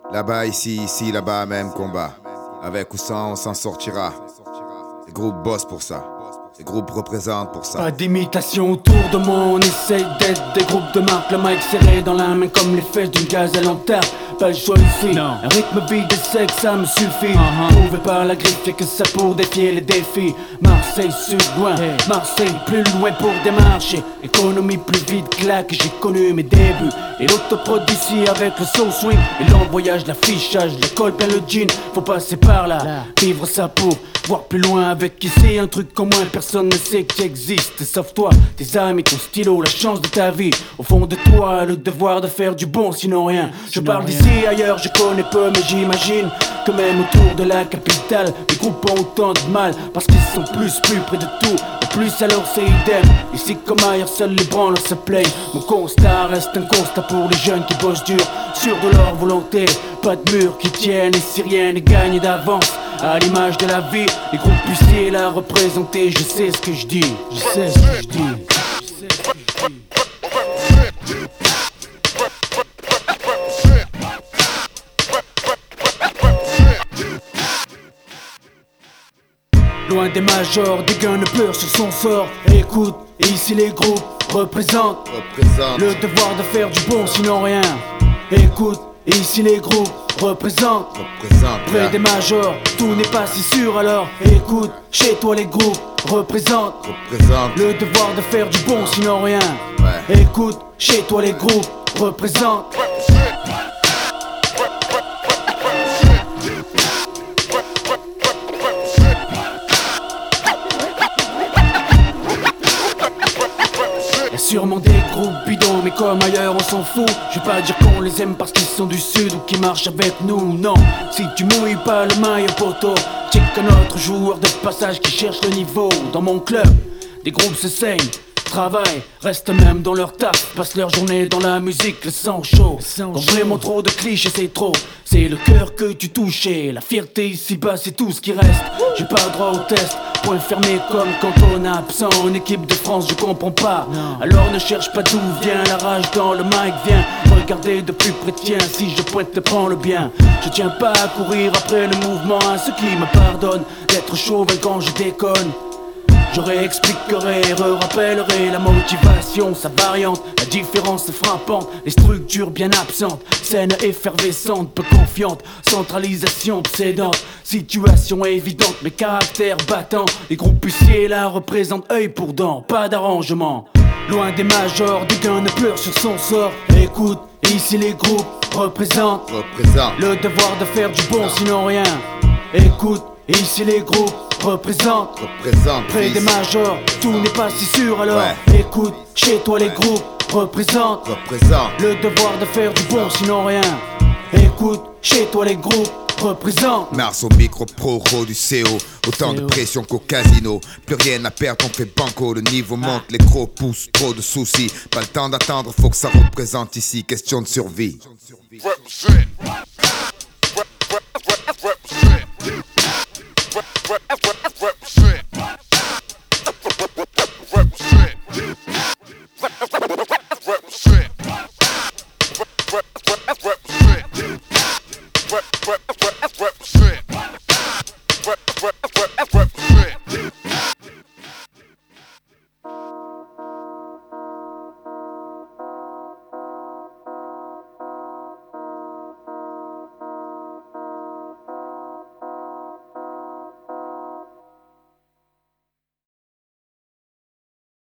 Là-bas, ici, là-bas, même combat. Avec ou sans, on s'en sortira. Les groupes bossent pour ça. Les groupes représentent pour ça. Pas d'imitation autour de moi, on essaye d'être des groupes de marque. Le mic serré dans la main comme les fesses d'une gazelle en terre. Pas le choix ici, un rythme vide et sec, ça me suffit. Prouvé par la griffe, y'a que ça pour défier les défis. Marseille sud loin, Marseille plus loin pour démarcher. Économie plus vite, claque, j'ai connu mes débuts. Et l'autoprod d'ici avec le soul swing. Et l'envoyage, l'affichage, l'école plein le jean. Faut passer par là, vivre ça pour voir plus loin avec ici. Un truc qu'au moins personne ne sait qui existe. Sauf toi, tes amis, ton stylo, la chance de ta vie. Au fond de toi, le devoir de faire du bon, sinon rien. Je parle d'ici, ailleurs je connais peu, mais j'imagine que même autour de la capitale, les groupes ont autant de mal parce qu'ils sont plus près de tout. Et plus alors c'est idem. Ici comme ailleurs, seuls les branleurs se plaignent. Mon constat reste un constat pour les jeunes qui bossent dur, sûrs de leur volonté. Pas de mur qui tiennent et si rien n'est gagné d'avance. À l'image de la vie, les groupes puissiers la représenter. Je sais ce que je dis, je sais ce que je dis. Loin des majors, des gars ne pleurent sur son sort. Écoute, ici les groupes représentent le devoir de faire du bon, sinon rien. Écoute, ici les groupes représentent près des majors, tout n'est pas si sûr alors. Écoute, chez toi les groupes représentent le devoir de faire du bon, sinon rien. Écoute, chez toi les groupes représentent. Sûrement des groupes bidons, mais comme ailleurs on s'en fout. Je vais pas dire qu'on les aime parce qu'ils sont du sud ou qu'ils marchent avec nous, non. Si tu mouilles pas le maillot poteau, check un autre joueur de passage qui cherche le niveau. Dans mon club, des groupes se saignent, travaillent, restent même dans leur taf, passent leur journée dans la musique, le sang chaud. Quand vraiment trop de clichés c'est trop, c'est le cœur que tu touches et la fierté ici-bas c'est tout ce qui reste. J'ai pas droit au test, point fermé comme quand on est absent en équipe de France, je comprends pas. Alors ne cherche pas d'où vient la rage dans le mic, viens regarder de plus près, tiens, si je pointe te prends le bien. Je tiens pas à courir après le mouvement, à ceux qui me pardonnent d'être chauvin quand je déconne. Je réexpliquerai, rappellerai la motivation, sa variante, la différence frappante, les structures bien absentes, scène effervescente, peu confiante, centralisation obsédante, situation évidente, mais caractère battant, les groupes puissiers la représentent œil pour dent, pas d'arrangement. Loin des majors, des gars ne pleurent sur son sort. Écoute, ici les groupes représentent le devoir de faire du bon, sinon rien. Écoute, ici les groupes représentent près des majors, tout n'est pas si sûr alors. Écoute, chez toi les groupes représentent le devoir de faire du bon, sinon rien. Écoute, chez toi les groupes représentent. Mars au micro pro du CO. Autant de pression qu'au casino. Plus rien à perdre, on fait banco. Le niveau monte, les gros poussent, trop de soucis. Pas le temps d'attendre, faut que ça représente ici. Question de survie.